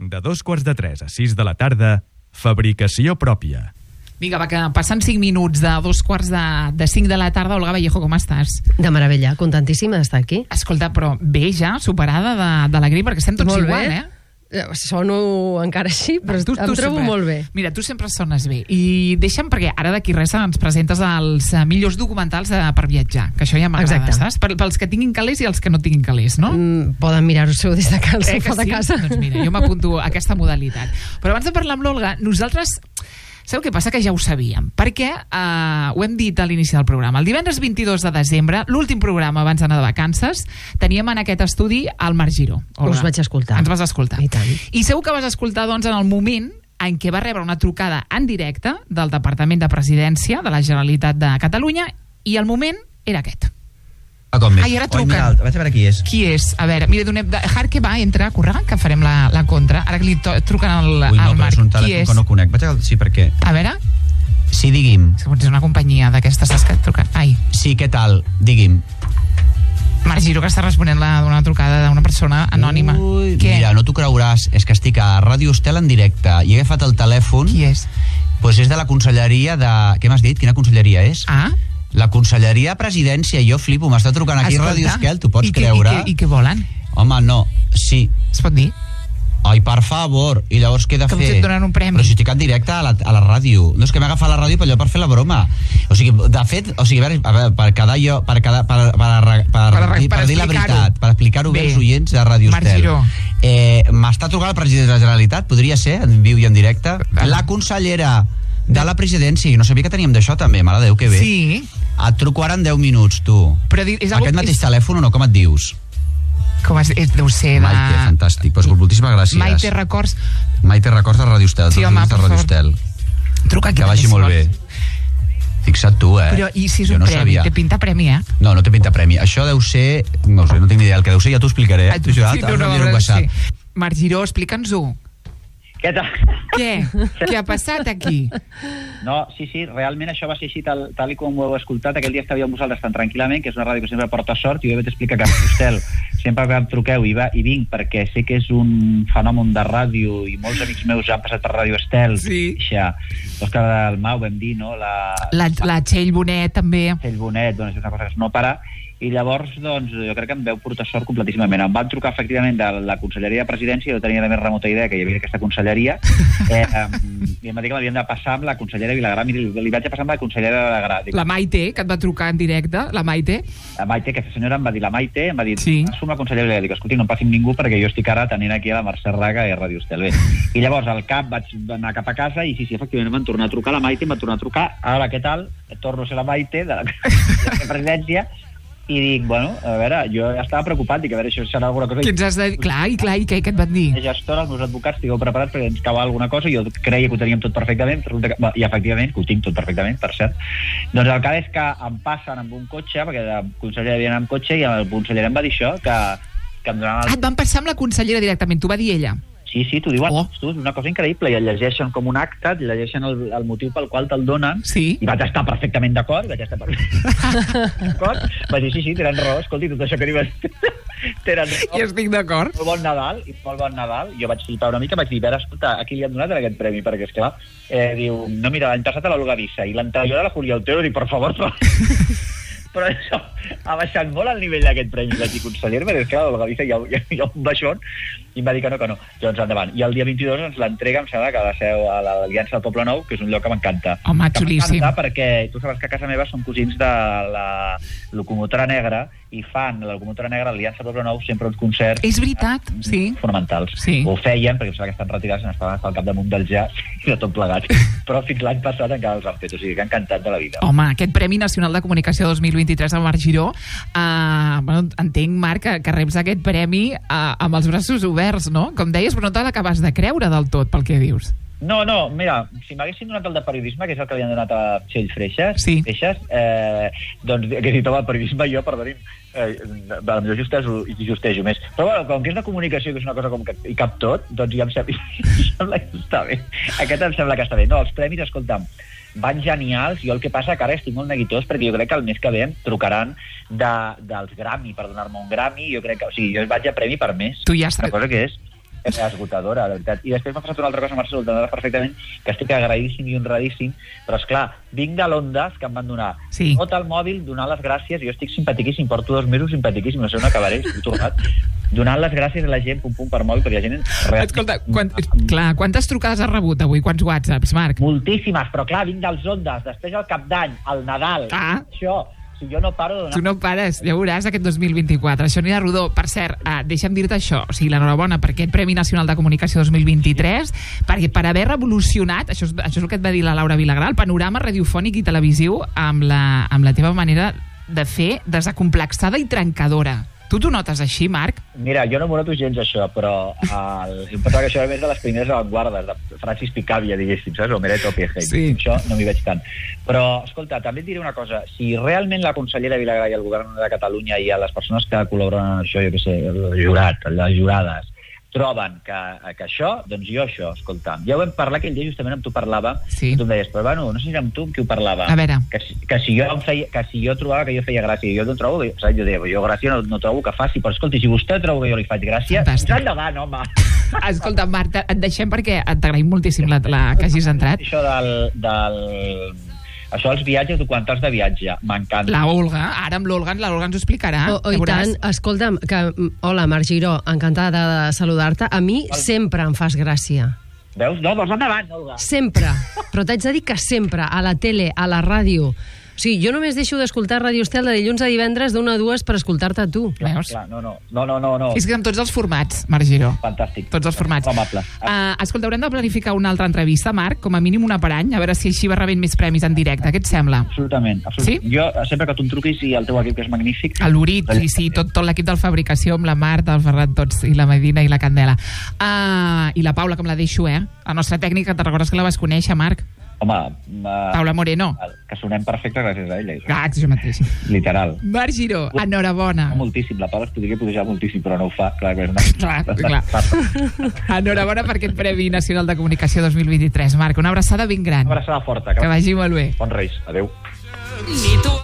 De 2:45 a 6 de la tarda, fabricació pròpia. Vinga, va, que passen 5 minuts de 2:45 de la tarda. Olga Vallejo, com estàs? De meravella, contentíssima d'estar aquí. Escolta, però bé ja, superada de la grip, perquè estem tots Molt igual, bé. Sono encara així, però Tu em trobo sempre, molt bé. Mira, tu sempre sones bé. I deixa'm, perquè ara d'aquí res ens presentes els millors documentals per viatjar, que això ja m'agrada, saps? Pels que tinguin calés i els que no tinguin calés, no? Poden mirar-ho des de casa, que de sí? casa. Doncs mira, jo m'apunto a aquesta modalitat. Però abans de parlar amb l'Olga, nosaltres... Sabeu què passa? Que ja ho sabíem, perquè ho hem dit a l'inici del programa. El divendres 22 de desembre, l'últim programa abans d'anar de vacances, teníem en aquest estudi el Marc Giró. Us vaig escoltar. Ens vas escoltar. I tant. I segur que vas escoltar, doncs, en el moment en què va rebre una trucada en directe del Departament de Presidència de la Generalitat de Catalunya, i el moment era aquest. Ai, ara truquen. Vaig a veure qui és. Qui és? A veure, mira, Harque va, entra, corre, que farem la contra. Ara que li truquen al Marc. És un telèfon que no conec. Sí, per què? A veure. Sí, digui'm. Segons és una companyia d'aquestes, saps que et truquen. Ai. Sí, què tal? Digui'm. Marc Giró, que està responent d'una trucada d'una persona anònima. Ui, mira, no t'ho creuràs, és que estic a Ràdio Estel en directe i he agafat el telèfon. Qui és? Doncs és de la conselleria de... Què m'has dit? Quina conselleria és? La Conselleria de Presidència. Jo flipo, m'està trucant aquí a Ràdio Estel, t'ho pots creure? I què volen? Home, no, sí. Es pot dir? Ai, per favor. I llavors què he de fer? Com si et donen un premi. Però si estic en directe a la ràdio. No, és que m'he agafat la ràdio per fer la broma. O sigui, de fet, a veure, per dir la veritat, per explicar-ho bé als oients de Ràdio Estel. M'està trucant el president de la Generalitat, podria ser, en viu i en directe, la consellera de la presidència, i no sabia que teníem d'això també, mare de Déu, que bé. Sí. Et truco ara en 10 minuts, tu. Aquest mateix telèfon o no, com et dius? Com deu ser de... Maite, fantàstic, doncs moltíssimes gràcies. Maite Records. Maite Records de Ràdio Estel. Sí, home, per favor. Truca aquí. Que vagi molt bé. Fixa't tu, Però i si és un premi? Té pinta premi, No, no té pinta premi. Això deu ser... No sé, no tinc ni idea. El que deu ser ja t'ho explicaré. Marc Giró, explica'ns-ho. Què tal? Què ha passat aquí? No, sí, realment això va ser així tal i com ho heu escoltat. Aquell dia estàvem vosaltres tan tranquil·lament, que és una ràdio que sempre porta sort, i jo vaig explicar que a Estel sempre que em truqueu i vinc perquè sé que és un fenomen de ràdio i molts amics meus han passat per Ràdio Estel. Sí. L'Òscar Dalmau, vam dir, no? La Txell Bonet, també. Txell Bonet, doncs és una cosa que no para. I llavors, doncs, jo crec que em veu portar sort completíssimament. Em van trucar, efectivament, de la Conselleria de Presidència, jo tenia la més remota idea que hi havia aquesta conselleria, i em va dir que m'havien de passar amb la consellera Vilagrà. Mira, li vaig a passar amb la consellera Vilagrà. La Maite, que et va trucar en directe, la Maite. La Maite, aquesta senyora em va dir, em va dir, som la consellera Vilagrà. Dic, escolti, no em passi ningú perquè jo estic ara tenint aquí a la Mercè Raga i a Ràdio Estel. I llavors, al cap, vaig anar cap a casa i sí, efectivament, em van tornar a trucar la Maite, em van tornar a trucar, ara, què tal? Torno a ser la Maite de la Presidència. I dic, bueno, a veure, jo ja estava preocupat, dic, a veure, això serà alguna cosa... Què ens has de dir? Clar, i què et van dir? La gestora, els meus advocats, estigueu preparats perquè ens cau alguna cosa, jo creia que ho teníem tot perfectament, i efectivament, que ho tinc tot perfectament, per cert. Doncs el cas és que em passen amb un cotxe, perquè la consellera havia anat amb cotxe, i el conseller em va dir això, que em donava... Et van passar amb la consellera directament, t'ho va dir ella? Sí, t'ho diuen, és una cosa increïble, i el llegeixen com un acte, et llegeixen el motiu pel qual te'l donen, i vaig estar perfectament d'acord, vaig dir, sí, tenen raó, escolti, tot això que diuen, tenen raó. I estic d'acord. Molt bon Nadal, jo vaig flipar una mica, vaig dir, escolta, a qui li han donat aquest premi? Perquè, esclar, diu, no, mira, l'any passat a l'Olga Dissa, i l'anterior a la Julia Otero, dic, per favor, però això ha baixat molt el nivell d'aquest premi. Vaig dir, conseller, perquè és clar, l'Olga Dissa hi ha un baixón, i em va dir que no. Doncs endavant. I el dia 22 ens l'entrega, em sembla, que ha de ser a l'Aliança del Poble Nou, que és un lloc que m'encanta. Home, xulíssim. M'encanta perquè tu saps que a casa meva són cosins de la Locomotora Negra, i fan la Locomotora Negra, l'Aliança del Poble Nou, sempre uns concerts... És veritat, sí. Fonamentals. Sí. Ho feien, perquè em sembla que estan retirats, estaven al capdamunt del jazz, i de tot plegat. Però fins l'any passat encara els han fet, o sigui que han encantat de la vida. Home, aquest Premi Nacional de Comunicació 2023 al Marc Giró, entenc, Marc, que reps aquest premi amb els braços oberts, no? Com deies, però no te l'acabes de creure del tot, pel que dius. No, mira, si m'haguessin donat el de periodisme, que és el que li han donat a Txell Freixas, doncs hagués dit, home, el periodisme jo, perdoni'm, potser justejo més. Però bueno, com que és de comunicació, que és una cosa com que hi cap tot, doncs ja em sembla que està bé. Aquest em sembla que està bé. No, els premis, escolta'm, van genials. Jo el que passa que ara estic molt neguitós perquè jo crec que el mes que ve em trucaran dels Grammy per donar-me un Grammy. Jo crec que, o sigui, jo vaig a premi per mes. Tu ja estàs... La cosa que és esgotadora, de veritat. I després m'ha passat una altra cosa, Marcel, t'entendràs perfectament, que estic agraïdíssim i honradíssim, però esclar, vinc de l'Ondas, que em van donar tot el mòbil, donar les gràcies, jo estic simpatiquíssim, porto 2 mesos simpatiquíssim, no sé on acabaré, estic tornat, donant les gràcies a la gent, pum, per mòbil, perquè la gent... Escolta, quantes trucades has rebut avui? Quants whatsapps, Marc? Moltíssimes, però clar, vinc dels Ondas, després el Cap d'Any, el Nadal, això... Si jo no paro de donar... Tu no pares, ja veuràs aquest 2024. Això anirà rodó. Per cert, deixa'm dir-te això, o sigui, l'enhorabona per aquest Premi Nacional de Comunicació 2023, perquè per haver revolucionat, això és el que et va dir la Laura Vilagrà, el panorama radiofònic i televisiu amb la teva manera de fer desacomplexada i trencadora. Tu t'ho notes així, Marc? Mira, jo no m'ho noto gens, això, però em pensava que això era més de les primeres avantguardes, de Francis Picabia, diguéssim, saps? O Meret Opieheim. Sí. Això no m'hi veig tant. Però, escolta, també et diré una cosa. Si realment la consellera Vilagrà i el govern de Catalunya i a les persones que col·laboren en això, jo què sé, el jurat, les jurades, troben que això, doncs jo això, escolta, ja ho vam parlar aquell dia, justament amb tu parlava, tu em deies, però bueno, no sé si amb tu amb qui ho parlava, a veure, que si jo trobava que jo feia gràcia, jo no trobo, jo deia, jo gràcia no trobo que faci, però escolti, si vostè trobo que jo li faig gràcia, endavant, home. Escolta, Marta, et deixem perquè t'agraïm moltíssim que hagis entrat. Això dels viatges, documentals de viatge, m'encanta. La Olga, ara amb l'Olga ens ho explicarà. I tant, escolta'm, hola, Marc Giró, encantada de saludar-te. A mi sempre em fas gràcia. Veus? No, vols endavant, Olga. Sempre, però t'haig de dir que sempre, a la tele, a la ràdio... O sigui, jo només deixo d'escoltar Radio Estel de dilluns a divendres d'1 a 2 per escoltar-te a tu. Veus? No. És que amb tots els formats, Marc Giró. Fantàstic. Tots els formats. Escolta, haurem de planificar una altra entrevista, Marc, com a mínim una per any, a veure si així va rebent més premis en directe. Què et sembla? Absolutament. Sí? Jo, sempre que tu em truquis i el teu equip, que és magnífic... El Lurit, sí, tot l'equip de fabricació, amb la Marta, el Ferran, tots, i la Medina i la Candela. I la Paula, que em la deixo, La nostra tècnica, te'n recordes que la vas conèixer, Marc? Home... Paula Moreno. Que sonem perfecte gràcies a ella. Jo mateix. Literal. Marc Giró, enhorabona. Moltíssim, la Paula es podria pujar moltíssim, però no ho fa. Clar. Enhorabona per aquest Premi Nacional de Comunicació 2023. Marc, una abraçada ben gran. Una abraçada forta. Que vagi molt bé. Bons Reis. Adéu.